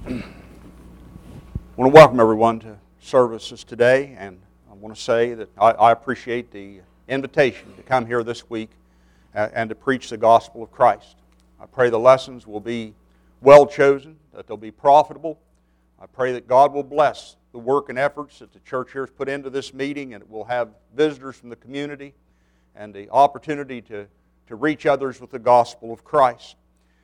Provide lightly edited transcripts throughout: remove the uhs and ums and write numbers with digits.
I want to welcome everyone to services today, and I want to say that I appreciate the invitation to come here this week and to preach the gospel of Christ. I pray the lessons will be well chosen, that they'll be profitable. I pray that God will bless the work and efforts that the church here has put into this meeting, and it will have visitors from the community and the opportunity to reach others with the gospel of Christ.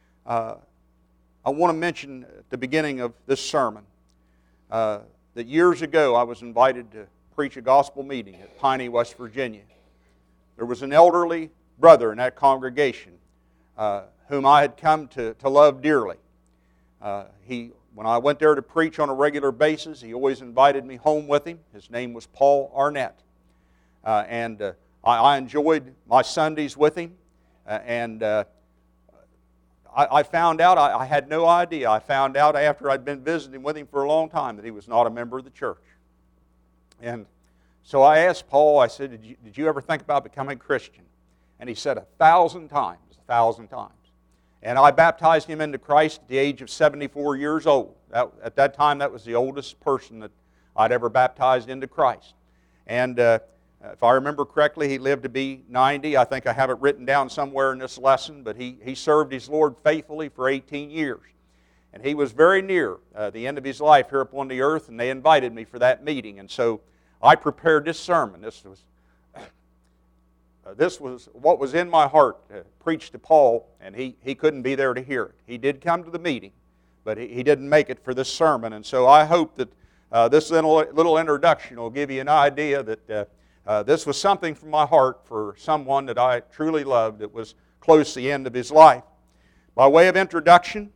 I want to mention at the beginning of this sermon that years ago I was invited to preach a gospel meeting at Piney, West Virginia. There was an elderly brother in that congregation whom I had come to love dearly. When I went there to preach on a regular basis, he always invited me home with him. His name was Paul Arnett. I enjoyed my Sundays with him. I found out, I had no idea. I found out after I'd been visiting with him for a long time that he was not a member of the church. And so I asked Paul, I said, did you ever think about becoming a Christian? And he said 1,000 times, 1,000 times. And I baptized him into Christ at the age of 74 years old. At that time, that was the oldest person that I'd ever baptized into Christ. And if I remember correctly, he lived to be 90. I think I have it written down somewhere in this lesson, but he served his Lord faithfully for 18 years. And he was very near the end of his life here upon the earth, and they invited me for that meeting. And so I prepared this sermon. This was what was in my heart to preach to Paul, and he couldn't be there to hear it. He did come to the meeting, but he didn't make it for this sermon. And so I hope that this little introduction will give you an idea that this was something from my heart for someone that I truly loved that was close to the end of his life. By way of introduction,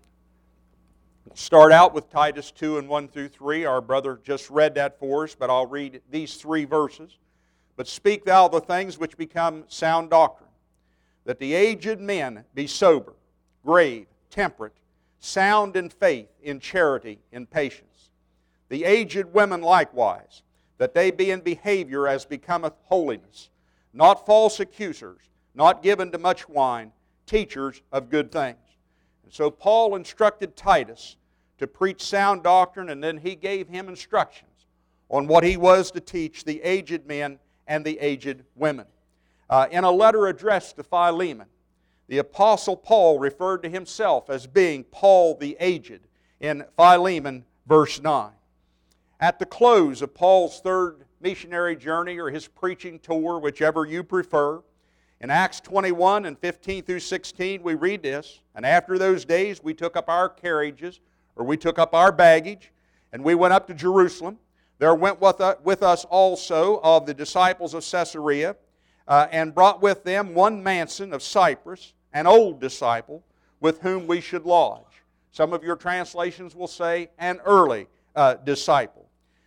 we'll start out with Titus 2 and 1 through 3. Our brother just read that for us, but I'll read these 3 verses. But speak thou the things which become sound doctrine, that the aged men be sober, grave, temperate, sound in faith, in charity, in patience. The aged women likewise, that they be in behavior as becometh holiness, not false accusers, not given to much wine, teachers of good things. And so Paul instructed Titus to preach sound doctrine, and then he gave him instructions on what he was to teach the aged men and the aged women. In a letter addressed to Philemon, the Apostle Paul referred to himself as being Paul the aged in Philemon verse 9. At the close of Paul's third missionary journey or his preaching tour, whichever you prefer, in Acts 21 and 15 through 16 we read this, and after those days we took up our carriages, or we took up our baggage, and we went up to Jerusalem. There went with us also of the disciples of Caesarea, and brought with them one Manson of Cyprus, an old disciple, with whom we should lodge. Some of your translations will say, an early disciple.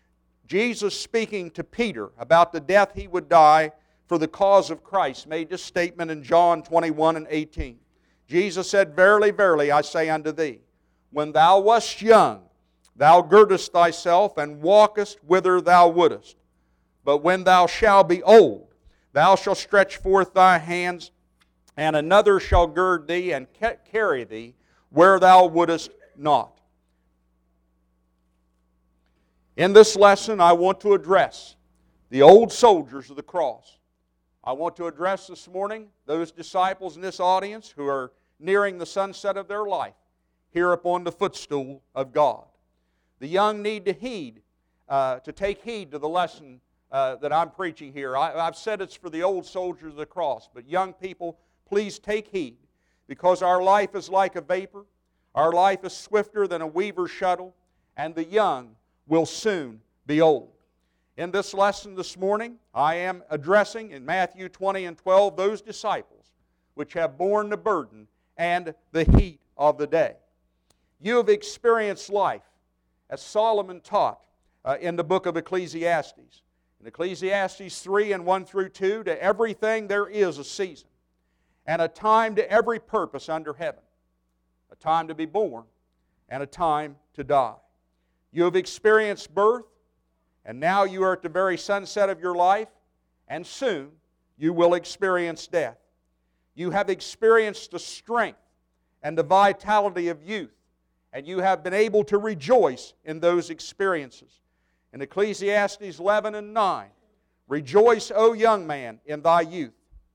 Jesus, speaking to Peter about the death he would die for the cause of Christ, made this statement in John 21 and 18. Jesus said, Verily, verily, I say unto thee, when thou wast young, thou girdest thyself and walkest whither thou wouldest. But when thou shalt be old, thou shalt stretch forth thy hands, and another shall gird thee and carry thee where thou wouldest not. In this lesson, I want to address the old soldiers of the cross. I want to address this morning those disciples in this audience who are nearing the sunset of their life here upon the footstool of God. The young need to take heed to the lesson that I'm preaching here. I've said it's for the old soldiers of the cross, but young people, please take heed, because our life is like a vapor. Our life is swifter than a weaver's shuttle, and the young will soon be old. In this lesson this morning, I am addressing in Matthew 20 and 12 those disciples which have borne the burden and the heat of the day. You have experienced life, as Solomon taught in the book of Ecclesiastes. In Ecclesiastes 3 and 1 through 2, to everything there is a season, and a time to every purpose under heaven, a time to be born, and a time to die. You have experienced birth, and now you are at the very sunset of your life, and soon you will experience death. You have experienced the strength and the vitality of youth, and you have been able to rejoice in those experiences. In Ecclesiastes 11 and 9, rejoice, O young man, in thy youth,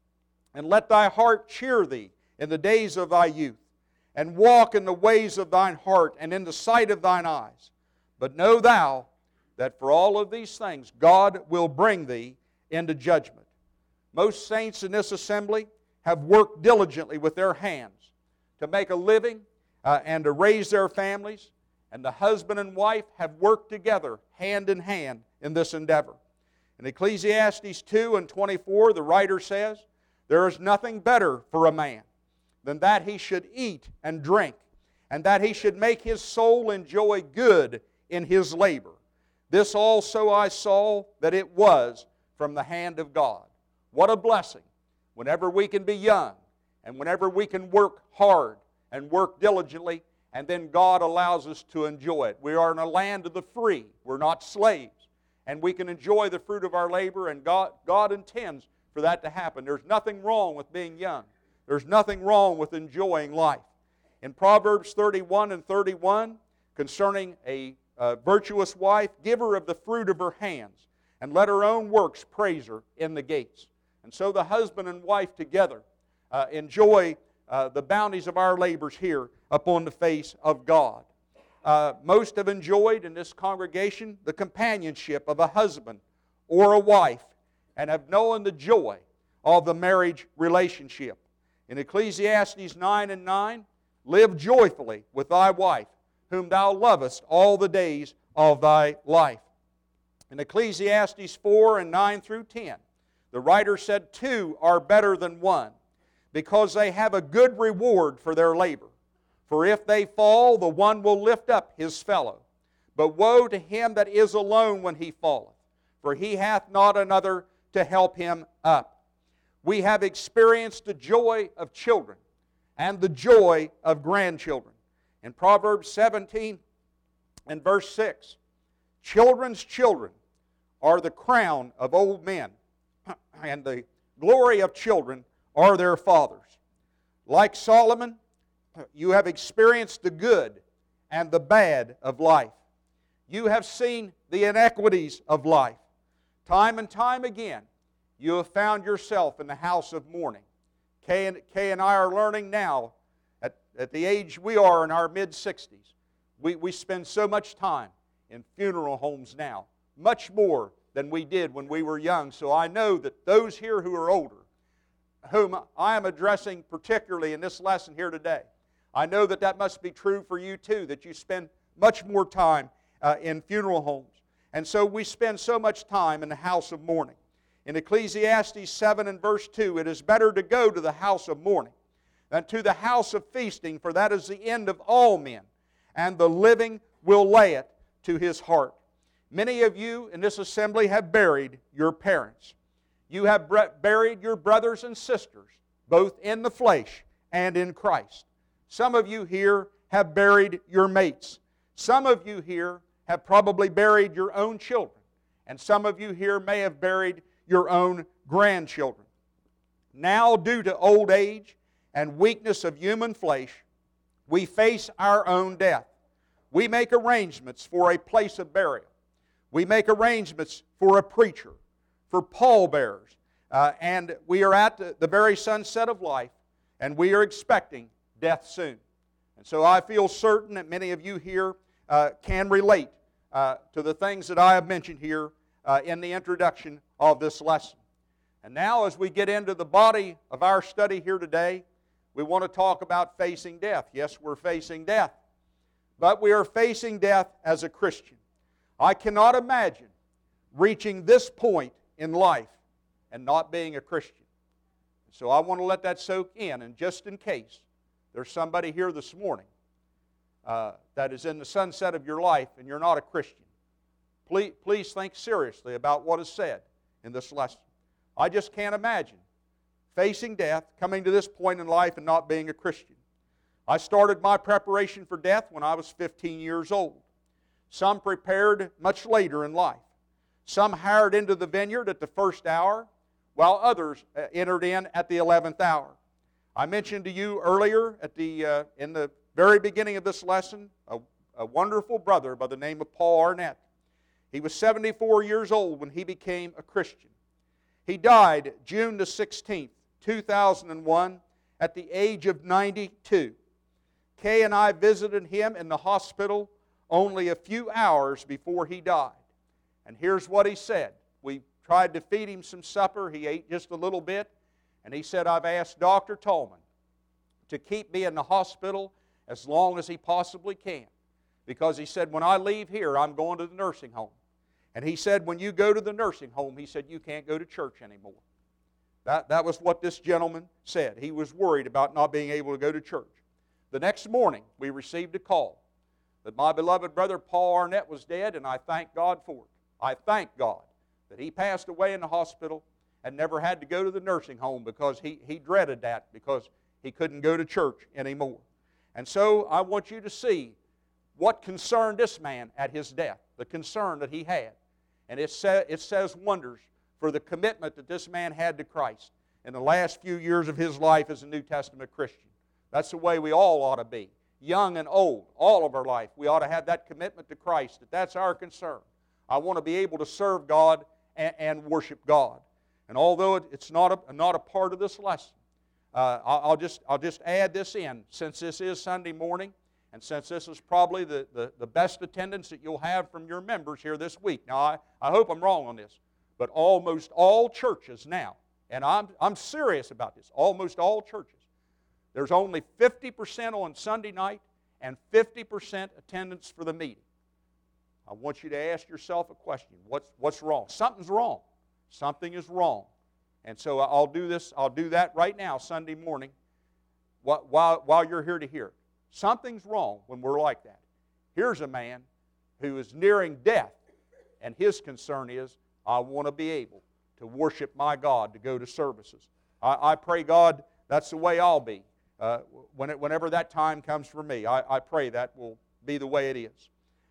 and let thy heart cheer thee in the days of thy youth, and walk in the ways of thine heart and in the sight of thine eyes. But know thou that for all of these things God will bring thee into judgment. Most saints in this assembly have worked diligently with their hands to make a living and to raise their families, and the husband and wife have worked together hand in hand in this endeavor. In Ecclesiastes 2 and 24, the writer says, there is nothing better for a man than that he should eat and drink, and that he should make his soul enjoy good in his labor. This also I saw that it was from the hand of God. What a blessing whenever we can be young, and whenever we can work hard and work diligently, and then God allows us to enjoy it. We are in a land of the free. We're not slaves. And we can enjoy the fruit of our labor, and God intends for that to happen. There's nothing wrong with being young. There's nothing wrong with enjoying life. In Proverbs 31 and 31, concerning a virtuous wife, give her of the fruit of her hands, and let her own works praise her in the gates. And so the husband and wife together enjoy the bounties of our labors here upon the face of God. Most have enjoyed in this congregation the companionship of a husband or a wife, and have known the joy of the marriage relationship. In Ecclesiastes 9 and 9, live joyfully with thy wife, whom thou lovest all the days of thy life. In Ecclesiastes 4 and 9 through 10, the writer said, two are better than one, because they have a good reward for their labor. For if they fall, the one will lift up his fellow. But woe to him that is alone when he falleth, for he hath not another to help him up. We have experienced the joy of children and the joy of grandchildren. In Proverbs 17 and verse 6, children's children are the crown of old men, and the glory of children are their fathers. Like Solomon, you have experienced the good and the bad of life. You have seen the inequities of life. Time and time again, you have found yourself in the house of mourning. Kay and I are learning now, at the age we are in our mid-60s, we spend so much time in funeral homes now, much more than we did when we were young. So I know that those here who are older, whom I am addressing particularly in this lesson here today, I know that that must be true for you too, that you spend much more time in funeral homes. And so we spend so much time in the house of mourning. In Ecclesiastes 7 and verse 2, it is better to go to the house of mourning than to the house of feasting, for that is the end of all men, and the living will lay it to his heart. Many of you in this assembly have buried your parents. You have buried your brothers and sisters, both in the flesh and in Christ. Some of you here have buried your mates. Some of you here have probably buried your own children. And some of you here may have buried your own grandchildren. Now, due to old age and weakness of human flesh, we face our own death. We make arrangements for a place of burial. We make arrangements for a preacher, for pallbearers, and we are at the very sunset of life, and we are expecting death soon. And so I feel certain that many of you here can relate to the things that I have mentioned here in the introduction of this lesson. And now as we get into the body of our study here today, we want to talk about facing death. Yes, we're facing death, but we are facing death as a Christian. I cannot imagine reaching this point in life and not being a Christian. So I want to let that soak in, and just in case there's somebody here this morning that is in the sunset of your life and you're not a Christian, please think seriously about what is said in this lesson. I just can't imagine facing death, coming to this point in life and not being a Christian. I started my preparation for death when I was 15 years old. Some prepared much later in life. Some hired into the vineyard at the first hour, while others entered in at the 11th hour. I mentioned to you earlier in the very beginning of this lesson a wonderful brother by the name of Paul Arnett. He was 74 years old when he became a Christian. He died June the 16th, 2001, at the age of 92. Kay and I visited him in the hospital only a few hours before he died. And here's what he said. We tried to feed him some supper. He ate just a little bit. And he said, I've asked Dr. Tallman to keep me in the hospital as long as he possibly can. Because he said, when I leave here, I'm going to the nursing home. And he said, when you go to the nursing home, he said, you can't go to church anymore. That was what this gentleman said. He was worried about not being able to go to church. The next morning, we received a call that my beloved brother Paul Arnett was dead, and I thank God for it. I thank God that he passed away in the hospital and never had to go to the nursing home because he dreaded that because he couldn't go to church anymore. And so I want you to see what concerned this man at his death, the concern that he had. And it says wonders for the commitment that this man had to Christ in the last few years of his life as a New Testament Christian. That's the way we all ought to be. Young and old, all of our life, we ought to have that commitment to Christ. That's our concern. I want to be able to serve God and worship God. And although it's not a part of this lesson, I'll just add this in. Since this is Sunday morning, and since this is probably the best attendance that you'll have from your members here this week. Now, I hope I'm wrong on this, but almost all churches now, and I'm serious about this, almost all churches, there's only 50% on Sunday night and 50% attendance for the meeting. I want you to ask yourself a question. What's wrong? Something's wrong. Something is wrong. And so I'll do that right now, Sunday morning, while you're here to hear it. Something's wrong when we're like that. Here's a man who is nearing death, and his concern is, I want to be able to worship my God, to go to services. I pray, God, that's the way I'll be. Whenever that time comes for me, I pray that will be the way it is.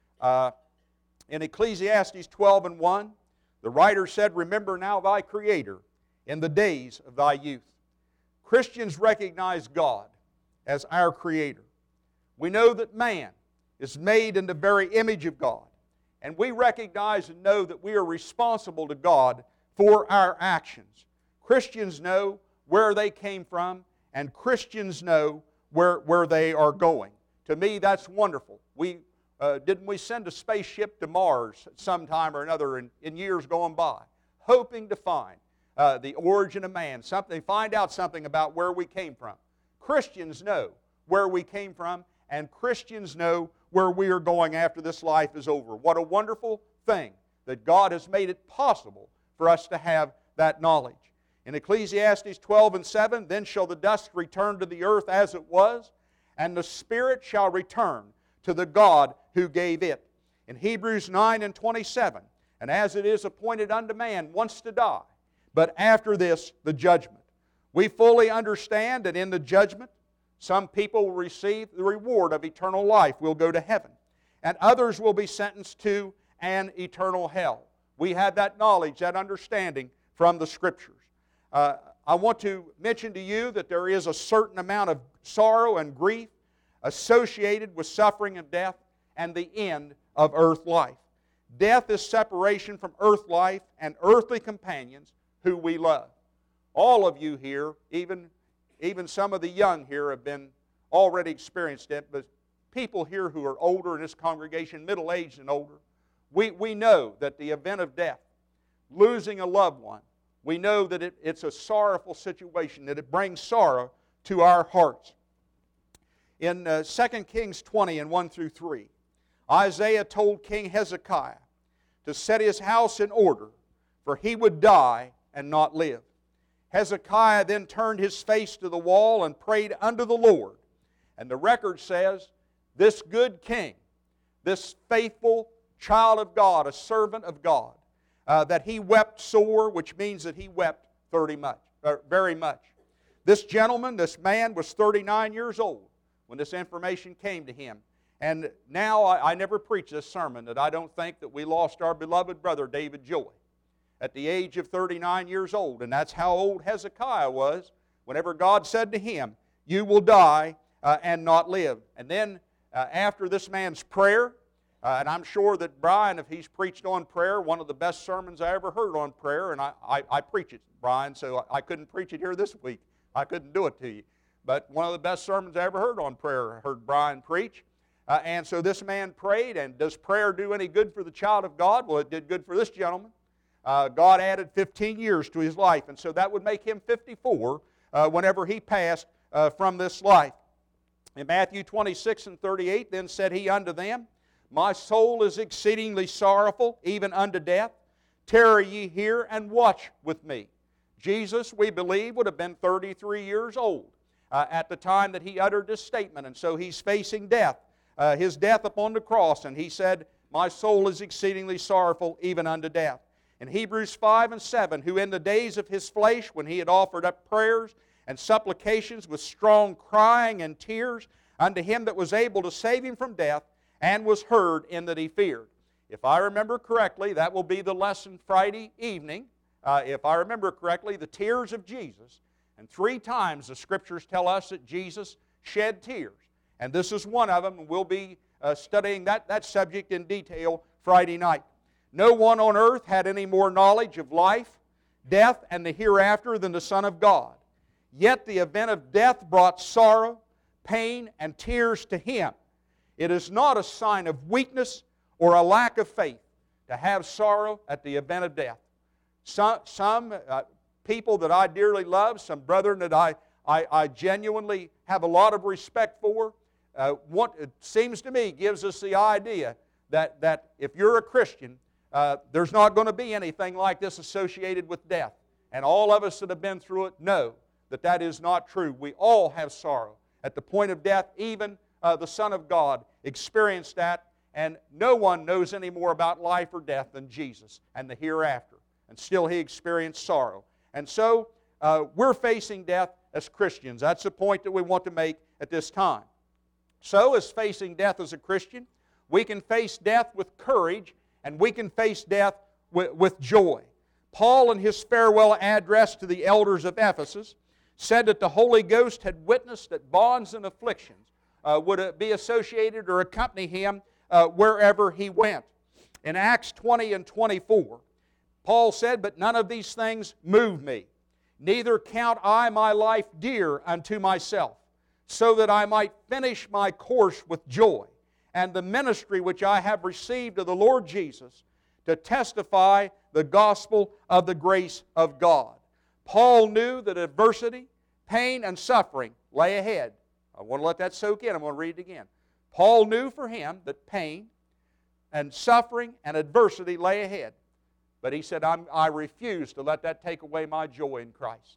In Ecclesiastes 12:1, the writer said, remember now thy Creator in the days of thy youth. Christians recognize God as our Creator. We know that man is made in the very image of God, and we recognize and know that we are responsible to God for our actions. Christians know where they came from, and Christians know where they are going. To me, that's wonderful. Didn't we send a spaceship to Mars sometime or another in years gone by, hoping to find the origin of man, find out something about where we came from? Christians know where we came from, and Christians know where we are going after this life is over. What a wonderful thing that God has made it possible for us to have that knowledge. In Ecclesiastes 12:7, then shall the dust return to the earth as it was, and the spirit shall return to the God who gave it. In Hebrews 9:27, and as it is appointed unto man once to die, but after this the judgment. We fully understand that in the judgment, some people will receive the reward of eternal life, will go to heaven, and others will be sentenced to an eternal hell. We have that knowledge, that understanding from the Scriptures. I want to mention to you that there is a certain amount of sorrow and grief associated with suffering and death and the end of earth life. Death is separation from earth life and earthly companions who we love. All of you here, even some of the young here have been already experienced it, but people here who are older in this congregation, middle-aged and older, we know that the event of death, losing a loved one, we know that it's a sorrowful situation, that it brings sorrow to our hearts. In 2 Kings 20:1-3, Isaiah told King Hezekiah to set his house in order, for he would die and not live. Hezekiah then turned his face to the wall and prayed unto the Lord. And the record says, this good king, this faithful child of God, a servant of God, that he wept sore, which means that he wept very much. This gentleman, this man, was 39 years old when this information came to him. And now I never preach this sermon that I don't think that we lost our beloved brother David Joy at the age of 39 years old. And that's how old Hezekiah was whenever God said to him, "You will die and not live." And then after this man's prayer, and I'm sure that Brian, if he's preached on prayer, one of the best sermons I ever heard on prayer, and I preach it, Brian, so I couldn't preach it here this week. I couldn't do it to you. But one of the best sermons I ever heard on prayer, I heard Brian preach. And so this man prayed, and does prayer do any good for the child of God? Well, it did good for this gentleman. God added 15 years to his life, and so that would make him 54 whenever he passed from this life. In Matthew 26 and 38, then said he unto them, "My soul is exceedingly sorrowful, even unto death. Tarry ye here and watch with me." Jesus, we believe, would have been 33 years old at the time that he uttered this statement, and so he's facing death, his death upon the cross, and he said, "My soul is exceedingly sorrowful, even unto death." In Hebrews 5 and 7, who in the days of his flesh, when he had offered up prayers and supplications with strong crying and tears unto him that was able to save him from death, and was heard in that he feared. If I remember correctly, that will be the lesson Friday evening. If I remember correctly, the tears of Jesus. And 3 times the Scriptures tell us that Jesus shed tears. And this is one of them, and we'll be studying that subject in detail Friday night. No one on earth had any more knowledge of life, death, and the hereafter than the Son of God. Yet the event of death brought sorrow, pain, and tears to him. It is not a sign of weakness or a lack of faith to have sorrow at the event of death. Some people that I dearly love, some brethren that I genuinely have a lot of respect for, it seems to me gives us the idea that if you're a Christian, there's not going to be anything like this associated with death. And all of us that have been through it know that that is not true. We all have sorrow at the point of death. Even the Son of God experienced that, and no one knows any more about life or death than Jesus and the hereafter. And still he experienced sorrow. And so we're facing death as Christians. That's the point that we want to make at this time. So as facing death as a Christian, we can face death with courage, and we can face death with joy. Paul, in his farewell address to the elders of Ephesus, said that the Holy Ghost had witnessed that bonds and afflictions would be associated or accompany him wherever he went. In Acts 20 and 24, Paul said, "But none of these things move me, neither count I my life dear unto myself, so that I might finish my course with joy, and the ministry which I have received of the Lord Jesus, to testify the gospel of the grace of God." Paul knew that adversity, pain, and suffering lay ahead. I want to let that soak in. I'm going to read it again. Paul knew for him that pain and suffering and adversity lay ahead. But he said, I refuse to let that take away my joy in Christ.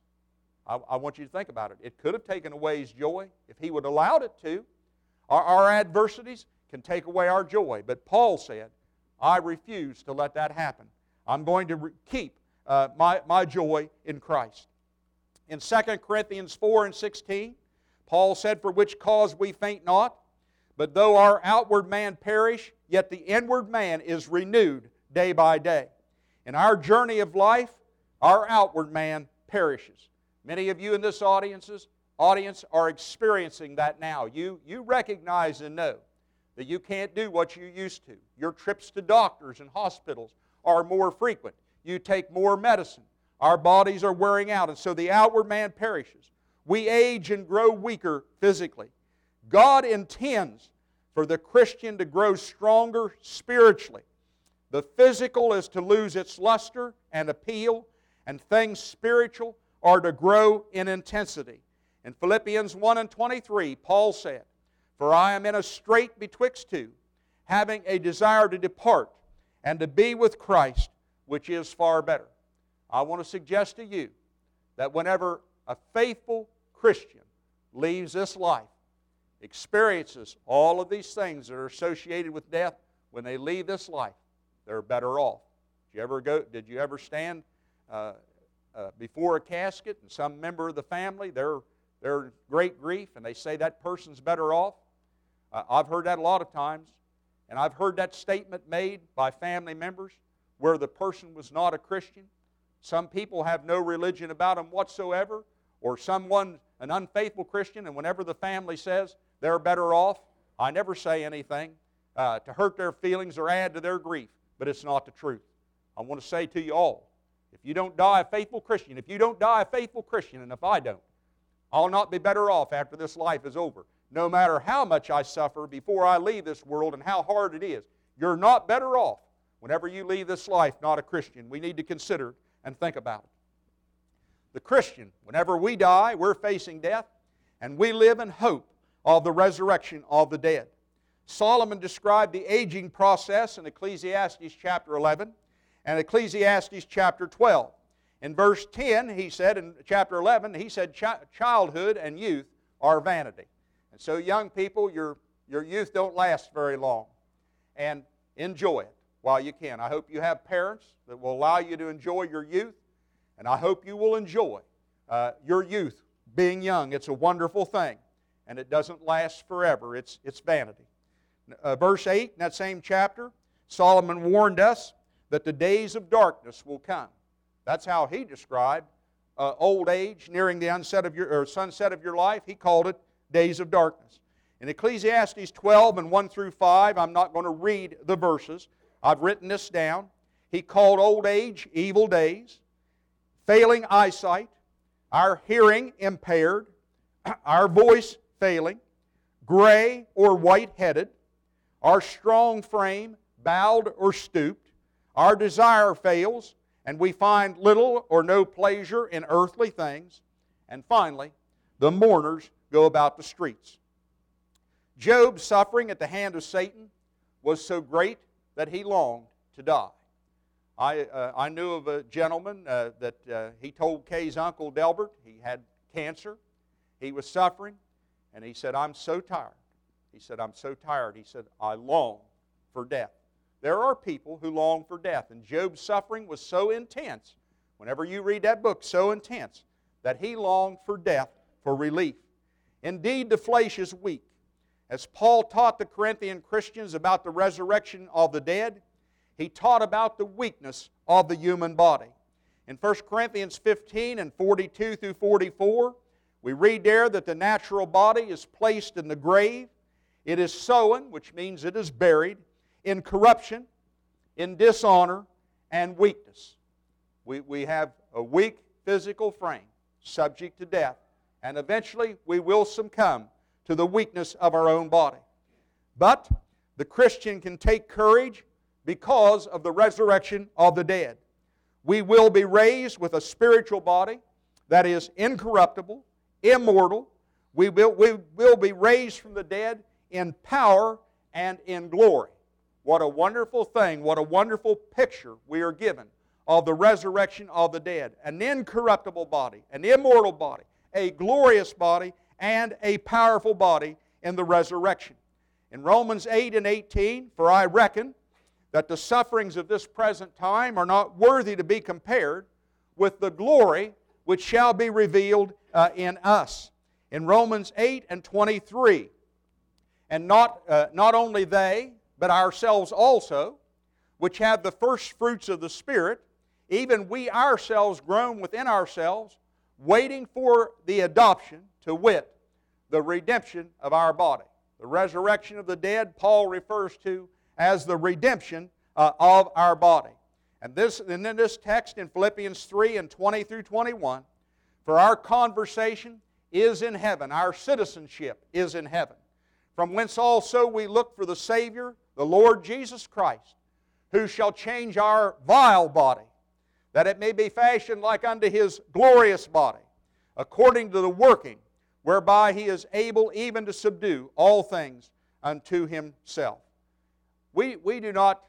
I want you to think about it. It could have taken away his joy if he would have allowed it to. Our adversities can take away our joy. But Paul said, I refuse to let that happen. I'm going to keep my joy in Christ. In 2 Corinthians 4 and 16, Paul said, "For which cause we faint not, but though our outward man perish, yet the inward man is renewed day by day." In our journey of life, our outward man perishes. Many of you in this audience are experiencing that now. You recognize and know that you can't do what you used to. Your trips to doctors and hospitals are more frequent. You take more medicine. Our bodies are wearing out, and so the outward man perishes. We age and grow weaker physically. God intends for the Christian to grow stronger spiritually. The physical is to lose its luster and appeal, and things spiritual are to grow in intensity. In Philippians 1 and 23, Paul said, "For I am in a strait betwixt two, having a desire to depart, and to be with Christ, which is far better." I want to suggest to you that whenever a faithful Christian leaves this life, experiences all of these things that are associated with death, when they leave this life, they're better off. Did you ever stand before a casket and some member of the family, they're in great grief, and they say that person's better off? I've heard that a lot of times, and I've heard that statement made by family members where the person was not a Christian. Some people have no religion about them whatsoever, or someone, an unfaithful Christian, and whenever the family says they're better off, I never say anything to hurt their feelings or add to their grief, but it's not the truth. I want to say to you all, if you don't die a faithful Christian, and if I don't, I'll not be better off after this life is over. No matter how much I suffer before I leave this world and how hard it is, you're not better off whenever you leave this life not a Christian. We need to consider and think about it. The Christian, whenever we die, we're facing death, and we live in hope of the resurrection of the dead. Solomon described the aging process in Ecclesiastes chapter 11 and Ecclesiastes chapter 12. In verse 10, he said, in chapter 11, he said, childhood and youth are vanity. And so young people, your youth don't last very long. And enjoy it while you can. I hope you have parents that will allow you to enjoy your youth, and I hope you will enjoy your youth being young. It's a wonderful thing, and it doesn't last forever. It's vanity. Verse 8 in that same chapter, Solomon warned us that the days of darkness will come. That's how he described old age nearing the sunset of your life. He called it days of darkness. In Ecclesiastes 12 and 1 through 5, I'm not going to read the verses. I've written this down. He called old age evil days, failing eyesight, our hearing impaired, our voice failing, gray or white-headed, our strong frame bowed or stooped, our desire fails, and we find little or no pleasure in earthly things, and finally, the mourners go about the streets. Job's suffering at the hand of Satan was so great that he longed to die. I knew of a gentleman that he told Kay's uncle Delbert he had cancer. He was suffering, and he said, I'm so tired. He said, I'm so tired. He said, I long for death. There are people who long for death, and Job's suffering was so intense, whenever you read that book, so intense, that he longed for death for relief. Indeed, the flesh is weak. As Paul taught the Corinthian Christians about the resurrection of the dead, he taught about the weakness of the human body. In 1 Corinthians 15 and 42 through 44, we read there that the natural body is placed in the grave. It is sown, which means it is buried, in corruption, in dishonor, and weakness. We have a weak physical frame, subject to death, and eventually we will succumb to the weakness of our own body. But the Christian can take courage because of the resurrection of the dead. We will be raised with a spiritual body that is incorruptible, immortal. We will be raised from the dead in power and in glory. What a wonderful thing, what a wonderful picture we are given of the resurrection of the dead. An incorruptible body, an immortal body, a glorious body, and a powerful body in the resurrection. In Romans 8 and 18, for I reckon that the sufferings of this present time are not worthy to be compared with the glory which shall be revealed in us. In Romans 8 and 23, and not only they, but ourselves also, which have the first fruits of the Spirit, even we ourselves groan within ourselves, waiting for the adoption, to wit, the redemption of our body. The resurrection of the dead, Paul refers to as the redemption of our body. And in this text in Philippians 3 and 20 through 21, for our conversation is in heaven, our citizenship is in heaven, from whence also we look for the Savior, the Lord Jesus Christ, who shall change our vile body, that it may be fashioned like unto His glorious body, according to the working whereby He is able even to subdue all things unto Himself. We do not,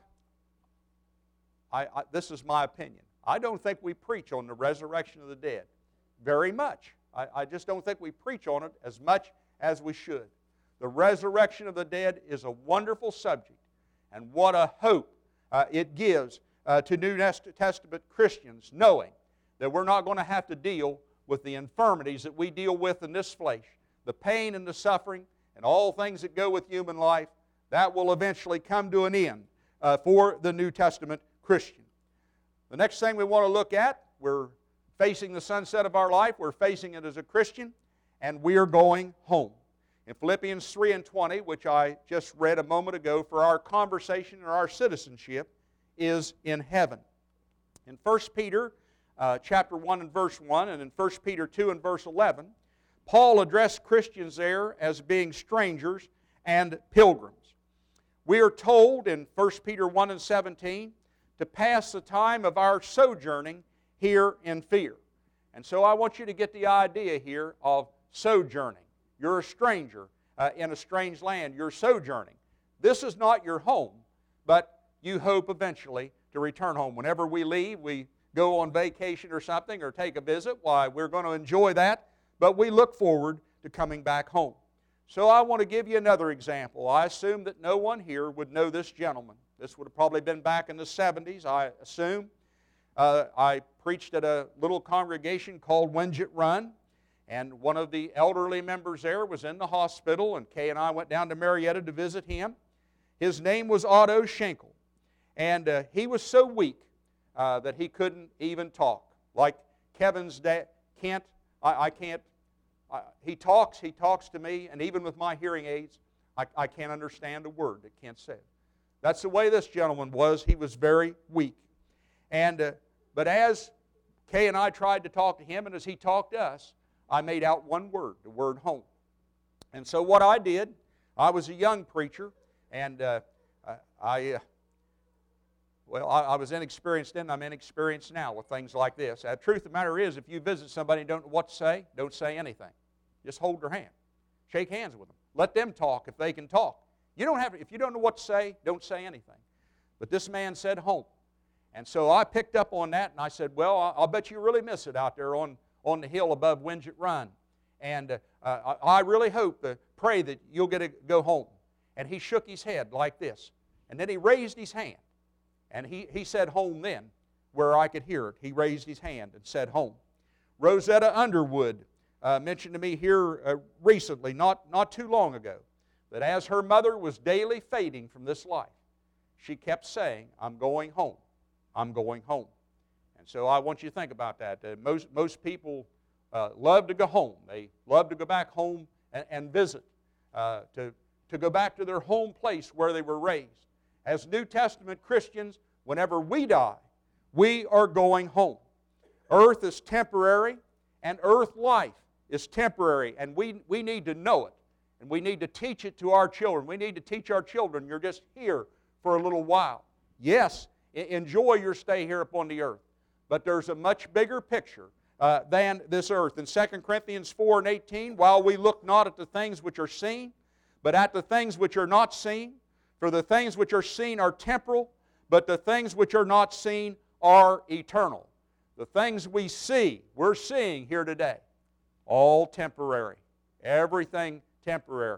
this is my opinion, I don't think we preach on the resurrection of the dead very much. I just don't think we preach on it as much as we should. The resurrection of the dead is a wonderful subject, and what a hope it gives to New Testament Christians, knowing that we're not going to have to deal with the infirmities that we deal with in this flesh, the pain and the suffering and all things that go with human life. That will eventually come to an end for the New Testament Christian. The next thing we want to look at, we're facing the sunset of our life. We're facing it as a Christian, and we are going home. In Philippians 3 and 20, which I just read a moment ago, for our conversation or our citizenship is in heaven. In 1 Peter chapter 1 and verse 1, and in 1 Peter 2 and verse 11, Paul addressed Christians there as being strangers and pilgrims. We are told in 1 Peter 1 and 17 to pass the time of our sojourning here in fear. And so I want you to get the idea here of sojourning. You're a stranger in a strange land. You're sojourning. This is not your home, but you hope eventually to return home. Whenever we leave, we go on vacation or something or take a visit. Why, we're going to enjoy that, but we look forward to coming back home. So I want to give you another example. I assume that no one here would know this gentleman. This would have probably been back in the 70s, I assume. I preached at a little congregation called Wingate Run, and one of the elderly members there was in the hospital, and Kay and I went down to Marietta to visit him. His name was Otto Schenkel, and he was so weak that he couldn't even talk. Like Kevin's dad, Kent, I can't. He talks to me, and even with my hearing aids, I can't understand a word that Kent said. That's the way this gentleman was. He was very weak. But as Kay and I tried to talk to him, and as he talked to us, I made out one word, the word home. And so what I did, I was a young preacher, and I was inexperienced then, I'm inexperienced now with things like this. The truth of the matter is, if you visit somebody and don't know what to say, don't say anything. Just hold their hand. Shake hands with them. Let them talk if they can talk. You don't have to, if you don't know what to say, don't say anything. But this man said home. And so I picked up on that, and I said, well, I'll bet you really miss it out there on the hill above Wingate Run. And I really hope, pray that you'll get to go home. And he shook his head like this. And then he raised his hand. And he said home then, where I could hear it. He raised his hand and said home. Rosetta Underwood mentioned to me here recently, not too long ago, that as her mother was daily fading from this life, she kept saying, I'm going home. I'm going home. And so I want you to think about that. Most people love to go home. They love to go back home and visit, to go back to their home place where they were raised. As New Testament Christians, whenever we die, we are going home. Earth is temporary, and earth life is temporary, and we need to know it, and we need to teach it to our children. We need to teach our children, you're just here for a little while. Yes, enjoy your stay here upon the earth, but there's a much bigger picture than this earth. In 2 Corinthians 4 and 18, while we look not at the things which are seen, but at the things which are not seen, for the things which are seen are temporal, but the things which are not seen are eternal. The things we see, we're seeing here today, all temporary. Everything temporary.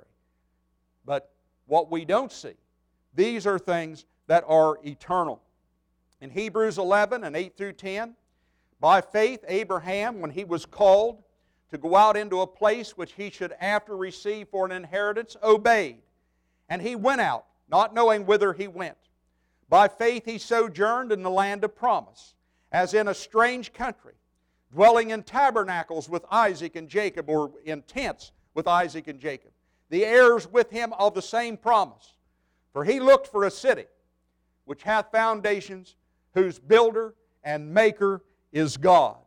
But what we don't see, these are things that are eternal. In Hebrews 11 and 8 through 10, by faith Abraham, when he was called to go out into a place which he should after receive for an inheritance, obeyed. And he went out, not knowing whither he went. By faith he sojourned in the land of promise, as in a strange country, dwelling in tabernacles with Isaac and Jacob, or in tents with Isaac and Jacob, the heirs with him of the same promise. For he looked for a city which hath foundations, whose builder and maker is God.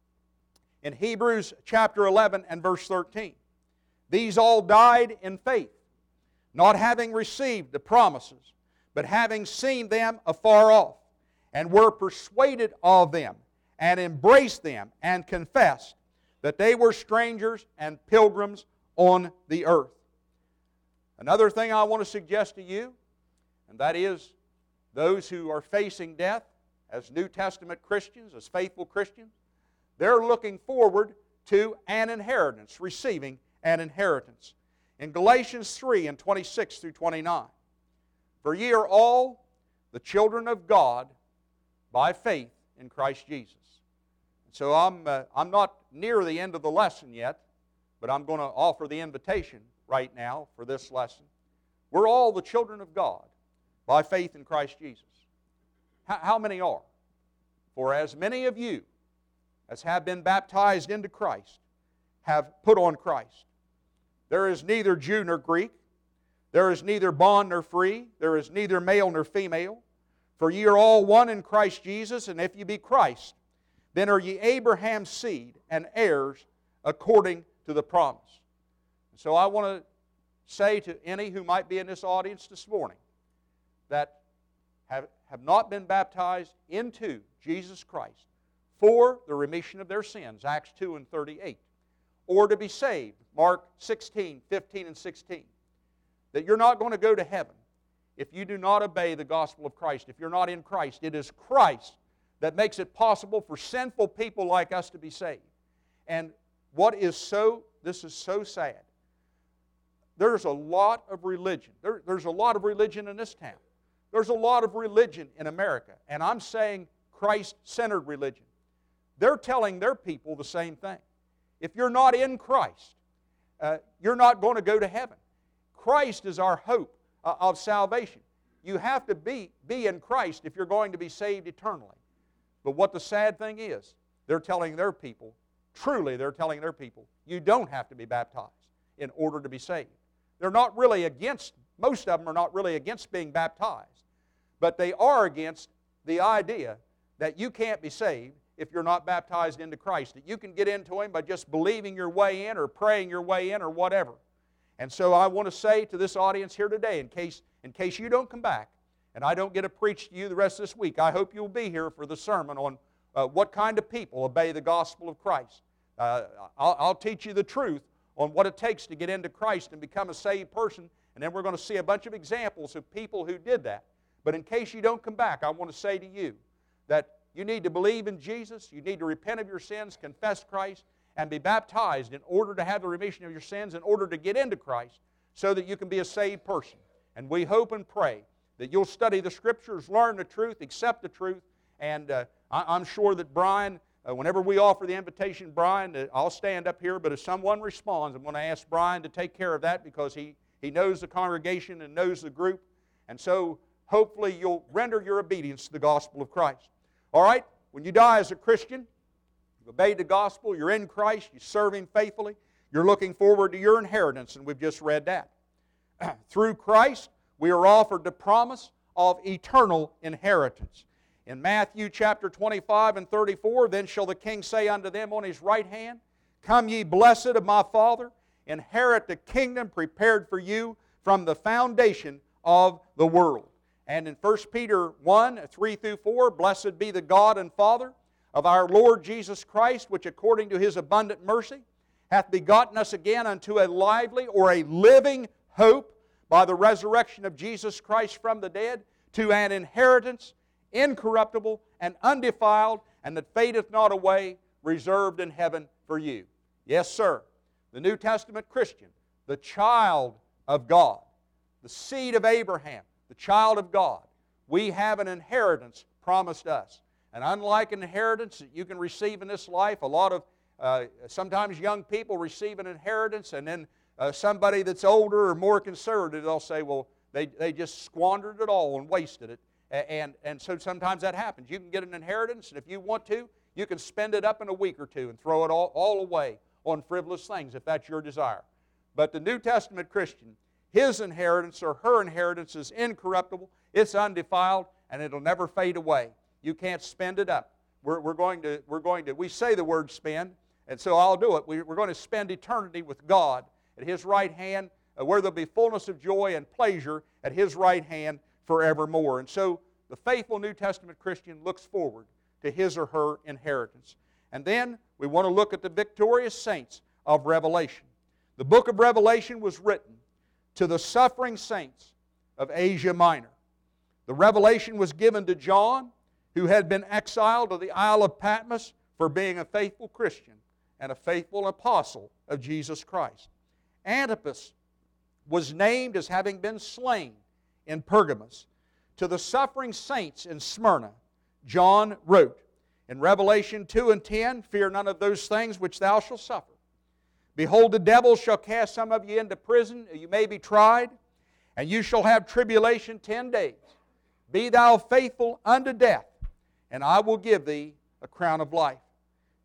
In Hebrews chapter 11 and verse 13, these all died in faith, not having received the promises, but having seen them afar off, and were persuaded of them, and embraced them, and confessed that they were strangers and pilgrims on the earth. Another thing I want to suggest to you, and that is those who are facing death as New Testament Christians, as faithful Christians, they're looking forward to an inheritance, receiving an inheritance. In Galatians 3 and 26 through 29, for ye are all the children of God by faith in Christ Jesus. So I'm not near the end of the lesson yet, but I'm going to offer the invitation right now for this lesson. We're all the children of God by faith in Christ Jesus. How many are? For as many of you as have been baptized into Christ, have put on Christ. There is neither Jew nor Greek. There is neither bond nor free. There is neither male nor female. For ye are all one in Christ Jesus, and if ye be Christ, then are ye Abraham's seed and heirs according to the promise. And so I want to say to any who might be in this audience this morning that have not been baptized into Jesus Christ for the remission of their sins, Acts 2 and 38, or to be saved, Mark 16, 15 and 16, that you're not going to go to heaven if you do not obey the gospel of Christ, if you're not in Christ. It is Christ that makes it possible for sinful people like us to be saved. And this is so sad. There's a lot of religion. There's a lot of religion in this town. There's a lot of religion in America. And I'm saying Christ-centered religion. They're telling their people the same thing. If you're not in Christ, you're not going to go to heaven. Christ is our hope of salvation. You have to be in Christ if you're going to be saved eternally. But what the sad thing is, they're telling their people, truly they're telling their people, you don't have to be baptized in order to be saved. They're not really against, most of them are not really against being baptized, but they are against the idea that you can't be saved if you're not baptized into Christ, that you can get into Him by just believing your way in or praying your way in or whatever. And so I want to say to this audience here today, in case you don't come back and I don't get to preach to you the rest of this week, I hope you'll be here for the sermon on what kind of people obey the gospel of Christ. I'll teach you the truth on what it takes to get into Christ and become a saved person, and then we're going to see a bunch of examples of people who did that. But in case you don't come back, I want to say to you that you need to believe in Jesus, you need to repent of your sins, confess Christ, and be baptized in order to have the remission of your sins, in order to get into Christ, so that you can be a saved person. And we hope and pray that you'll study the Scriptures, learn the truth, accept the truth, and I'm sure that Brian, whenever we offer the invitation, Brian, I'll stand up here, but if someone responds, I'm going to ask Brian to take care of that because he knows the congregation and knows the group. And so hopefully you'll render your obedience to the gospel of Christ. All right? When you die as a Christian, you've obeyed the gospel, you're in Christ, you serve Him faithfully, you're looking forward to your inheritance, and we've just read that. Through Christ, we are offered the promise of eternal inheritance. In Matthew chapter 25 and 34, then shall the King say unto them on His right hand, Come ye blessed of my Father, inherit the kingdom prepared for you from the foundation of the world. And in 1 Peter 1, 3 through 4, Blessed be the God and Father of our Lord Jesus Christ, which according to His abundant mercy hath begotten us again unto a lively or a living hope by the resurrection of Jesus Christ from the dead, to an inheritance incorruptible and undefiled, and that fadeth not away, reserved in heaven for you. Yes, sir. The New Testament Christian, the child of God, the seed of Abraham, the child of God, we have an inheritance promised us. And unlike an inheritance that you can receive in this life, a lot of sometimes young people receive an inheritance, and then somebody that's older or more conservative, they'll say, well, they just squandered it all and wasted it. And so sometimes that happens. You can get an inheritance, and if you want to, you can spend it up in a week or two and throw it all away on frivolous things if that's your desire. But the New Testament Christian, his inheritance or her inheritance is incorruptible, it's undefiled, and it'll never fade away. You can't spend it up. We say the word spend, and so I'll do it. We're going to spend eternity with God at His right hand, where there'll be fullness of joy and pleasure at His right hand forevermore. And so the faithful New Testament Christian looks forward to his or her inheritance. And then we want to look at the victorious saints of Revelation. The book of Revelation was written to the suffering saints of Asia Minor. The revelation was given to John, who had been exiled to the Isle of Patmos for being a faithful Christian and a faithful apostle of Jesus Christ. Antipas was named as having been slain in Pergamos. To the suffering saints in Smyrna, John wrote, in Revelation 2 and 10, Fear none of those things which thou shalt suffer. Behold, the devil shall cast some of you into prison, you may be tried, and you shall have tribulation 10 days. Be thou faithful unto death, and I will give thee a crown of life.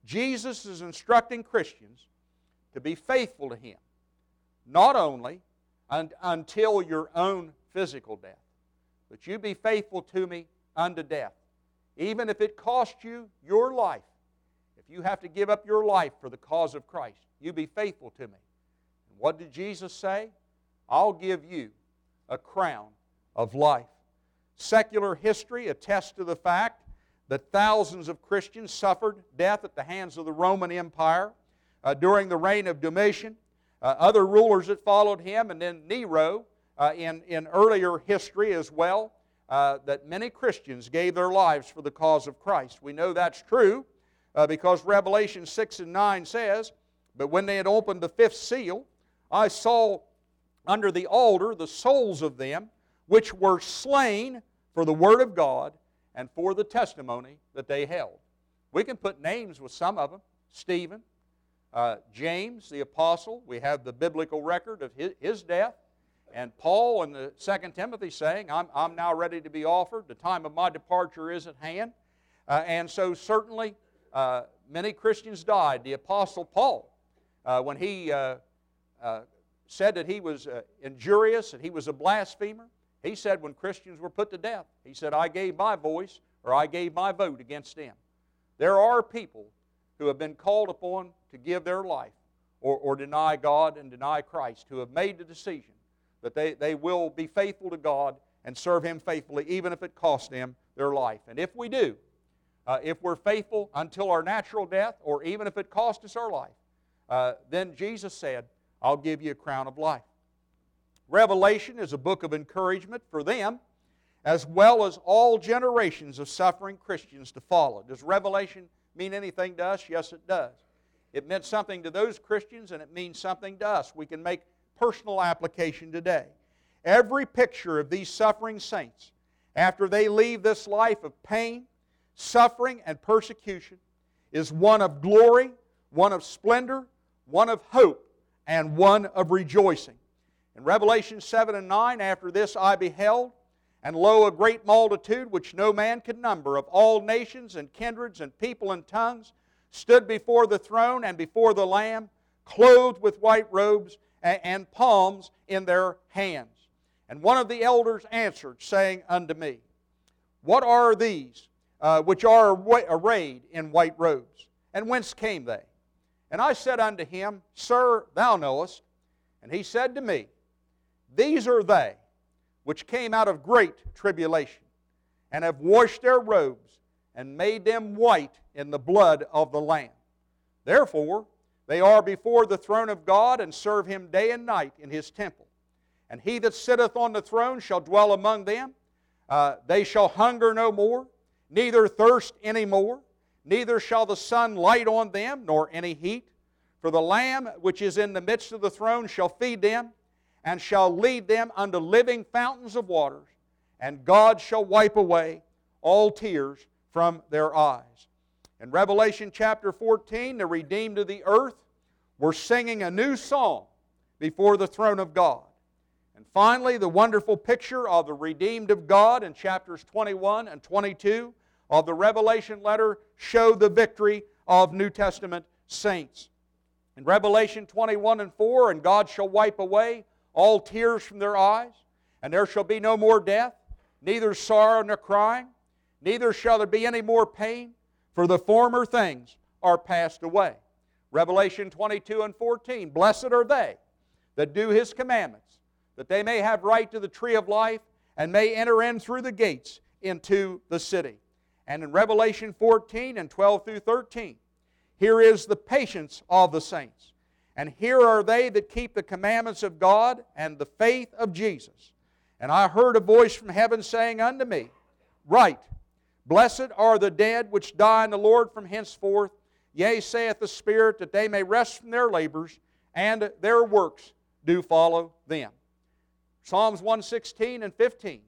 Jesus is instructing Christians to be faithful to Him, not only until your own physical death, but you be faithful to me unto death. Even if it costs you your life, if you have to give up your life for the cause of Christ, you be faithful to me. And what did Jesus say? I'll give you a crown of life. Secular history attests to the fact that thousands of Christians suffered death at the hands of the Roman Empire during the reign of Domitian, other rulers that followed him, and then Nero in earlier history as well, that many Christians gave their lives for the cause of Christ. We know that's true because Revelation 6 and 9 says, "But when they had opened the fifth seal, I saw under the altar the souls of them which were slain for the Word of God and for the testimony that they held." We can put names with some of them. Stephen, James the Apostle, we have the biblical record of his death. And Paul in the 2 Timothy saying, I'm now ready to be offered. The time of my departure is at hand. And so certainly many Christians died. The Apostle Paul, when he said that he was injurious and he was a blasphemer, he said when Christians were put to death, he said, I gave my voice or I gave my vote against them. There are people who have been called upon to give their life or deny God and deny Christ, who have made the decision that they will be faithful to God and serve Him faithfully, even if it costs them their life. And if we do, if we're faithful until our natural death, or even if it costs us our life, then Jesus said, I'll give you a crown of life. Revelation is a book of encouragement for them, as well as all generations of suffering Christians to follow. Does Revelation mean anything to us? Yes, it does. It meant something to those Christians, and it means something to us. We can make personal application today. Every picture of these suffering saints, after they leave this life of pain, suffering, and persecution, is one of glory, one of splendor, one of hope, and one of rejoicing. In Revelation 7 and 9, after this I beheld, and lo, a great multitude, which no man could number, of all nations and kindreds and people and tongues, stood before the throne and before the Lamb, clothed with white robes and palms in their hands. And one of the elders answered, saying unto me, What are these which are arrayed in white robes? And whence came they? And I said unto him, Sir, thou knowest. And he said to me, These are they which came out of great tribulation, and have washed their robes, and made them white in the blood of the Lamb. Therefore, they are before the throne of God, and serve Him day and night in His temple. And He that sitteth on the throne shall dwell among them. They shall hunger no more, neither thirst any more, neither shall the sun light on them, nor any heat. For the Lamb which is in the midst of the throne shall feed them, and shall lead them unto living fountains of waters, and God shall wipe away all tears from their eyes. In Revelation chapter 14, the redeemed of the earth were singing a new song before the throne of God. And finally, the wonderful picture of the redeemed of God in chapters 21 and 22 of the Revelation letter show the victory of New Testament saints. In Revelation 21 and 4, and God shall wipe away all tears from their eyes, and there shall be no more death, neither sorrow nor crying, neither shall there be any more pain, for the former things are passed away. Revelation 22 and 14, Blessed are they that do His commandments, that they may have right to the tree of life, and may enter in through the gates into the city. And in Revelation 14 and 12 through 13, here is the patience of the saints. And here are they that keep the commandments of God and the faith of Jesus. And I heard a voice from heaven saying unto me, Write, Blessed are the dead which die in the Lord from henceforth. Yea, saith the Spirit, that they may rest from their labors, and their works do follow them. Psalms 116 and 15.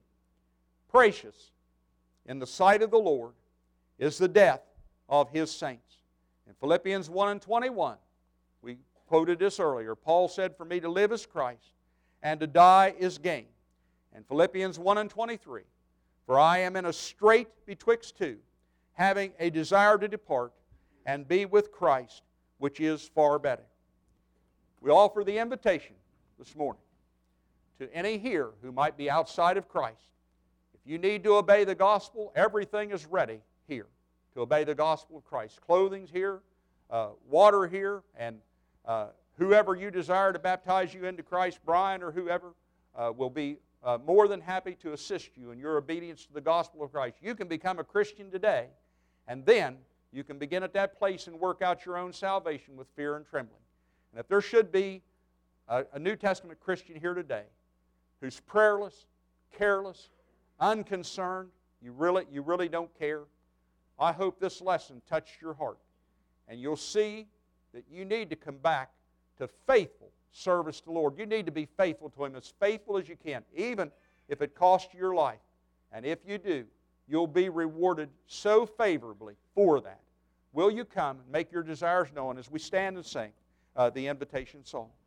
Precious in the sight of the Lord is the death of His saints. In Philippians 1 and 21, we quoted this earlier. Paul said, For me to live is Christ, and to die is gain. And Philippians 1 and 23, For I am in a strait betwixt two, having a desire to depart, and be with Christ, which is far better. We offer the invitation this morning to any here who might be outside of Christ. If you need to obey the gospel, everything is ready here to obey the gospel of Christ. Clothing's here, water here, and whoever you desire to baptize you into Christ, Brian or whoever, will be more than happy to assist you in your obedience to the gospel of Christ. You can become a Christian today, and then you can begin at that place and work out your own salvation with fear and trembling. And if there should be a New Testament Christian here today who's prayerless, careless, unconcerned, you really don't care, I hope this lesson touched your heart. And you'll see that you need to come back to faithful service to the Lord. You need to be faithful to Him, as faithful as you can, even if it costs you your life. And if you do, you'll be rewarded so favorably for that. Will you come and make your desires known as we stand and sing the invitation song?